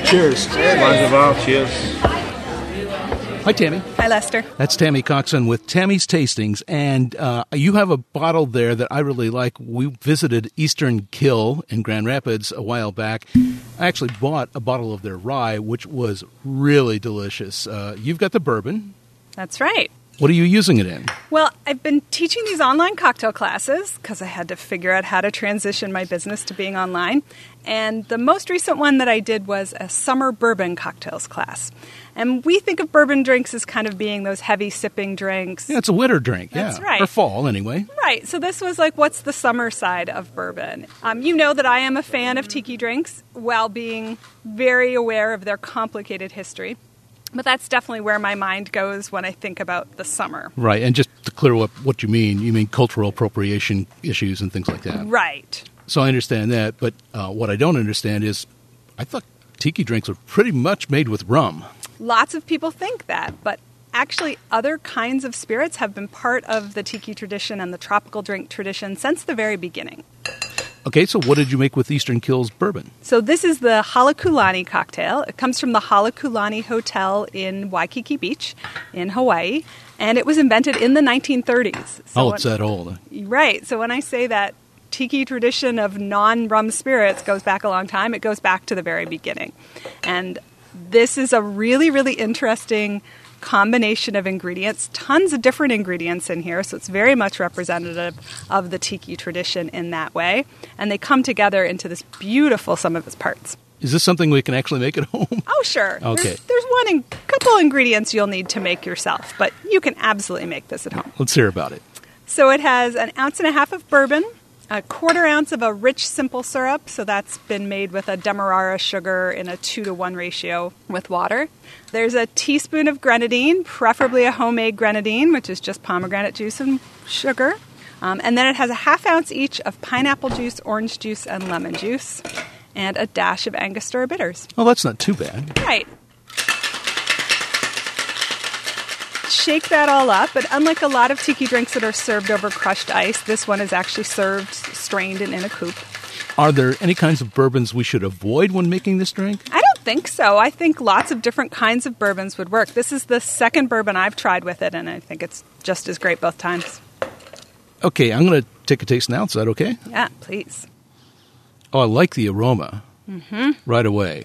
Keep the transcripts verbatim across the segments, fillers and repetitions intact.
Cheers. Cheers. Cheers. Hi, Tammy. Hi, Lester. That's Tammy Coxon with Tammy's Tastings, and uh, you have a bottle there that I really like. We visited Eastern Kill in Grand Rapids a while back. I actually bought a bottle of their rye, which was really delicious. Uh, you've got the bourbon. That's right. What are you using it in? Well, I've been teaching these online cocktail classes because I had to figure out how to transition my business to being online. And the most recent one that I did was a summer bourbon cocktails class. And we think of bourbon drinks as kind of being those heavy sipping drinks. Yeah, it's a winter drink. That's yeah. right. Or fall, anyway. Right. So this was like, what's the summer side of bourbon? Um, you know that I am a fan of tiki drinks while being very aware of their complicated history. But that's definitely where my mind goes when I think about the summer. Right. And just to clear up what you mean, you mean cultural appropriation issues and things like that. Right. So I understand that. But uh, what I don't understand is I thought tiki drinks were pretty much made with rum. Lots of people think that, but actually other kinds of spirits have been part of the tiki tradition and the tropical drink tradition since the very beginning. Okay, so what did you make with Eastern Kill's bourbon? So this is the Halekulani cocktail. It comes from the Halekulani Hotel in Waikiki Beach in Hawaii, and it was invented in the nineteen thirties. So oh, it's when, that old. Right. So when I say that tiki tradition of non-rum spirits goes back a long time, it goes back to the very beginning. And this is a really, really interesting combination of ingredients, tons of different ingredients in here, so it's very much representative of the tiki tradition in that way. And they come together into this beautiful sum of its parts. Is this something we can actually make at home? Oh, sure. Okay. There's, there's one in, couple ingredients you'll need to make yourself, but you can absolutely make this at home. Let's hear about it. So it has an ounce and a half of bourbon, a quarter ounce of a rich simple syrup, so that's been made with a demerara sugar in a two to one ratio with water. There's a teaspoon of grenadine, preferably a homemade grenadine, which is just pomegranate juice and sugar. Um, and then it has a half ounce each of pineapple juice, orange juice, and lemon juice, and a dash of Angostura bitters. Oh, that's not too bad. Right. Shake that all up, but unlike a lot of tiki drinks that are served over crushed ice, this one is actually served strained and in a coupe. Are there any kinds of bourbons we should avoid when making this drink? I don't think so. I think lots of different kinds of bourbons would work. This is the second bourbon I've tried with it, and I think it's just as great both times. Okay, I'm going to take a taste now. Is that okay? Yeah, please. Oh, I like the aroma Mm-hmm. right away.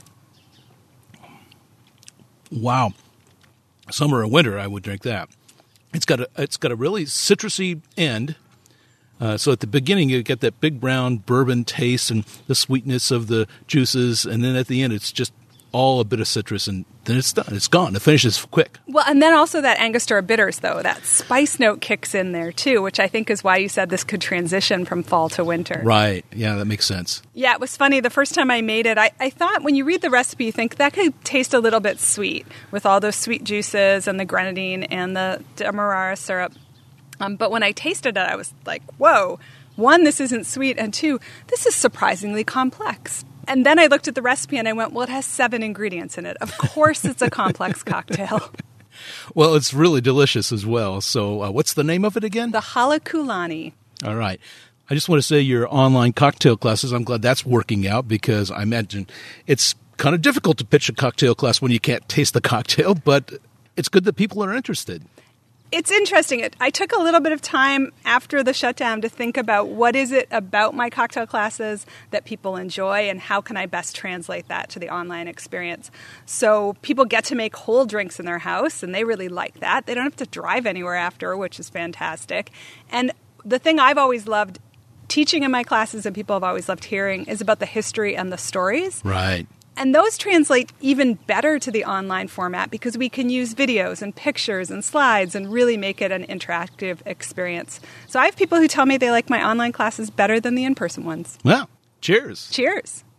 Wow. Summer or winter, I would drink that. It's got a it's got a really citrusy end. Uh, so at the beginning, you get that big brown bourbon taste and the sweetness of the juices, and then at the end, it's just all a bit of citrus, and then it's done. It's gone. It finishes quick. Well, and then also that Angostura bitters, though. That spice note kicks in there, too, which I think is why you said this could transition from fall to winter. Right. Yeah, that makes sense. Yeah, it was funny. The first time I made it, I, I thought when you read the recipe, you think that could taste a little bit sweet with all those sweet juices and the grenadine and the demerara syrup. Um, but when I tasted it, I was like, whoa, one, this isn't sweet, and two, this is surprisingly complex. And then I looked at the recipe and I went, well, it has seven ingredients in it. Of course it's a complex cocktail. Well, it's really delicious as well. So uh, what's the name of it again? The Halekulani. All right. I just want to say your online cocktail classes, I'm glad that's working out because I imagine it's kind of difficult to pitch a cocktail class when you can't taste the cocktail, but it's good that people are interested. It's interesting. It, I took a little bit of time after the shutdown to think about what is it about my cocktail classes that people enjoy and how can I best translate that to the online experience. So people get to make whole drinks in their house, and they really like that. They don't have to drive anywhere after, which is fantastic. And the thing I've always loved teaching in my classes and people have always loved hearing is about the history and the stories. Right. And those translate even better to the online format because we can use videos and pictures and slides and really make it an interactive experience. So I have people who tell me they like my online classes better than the in-person ones. Well, cheers. Cheers.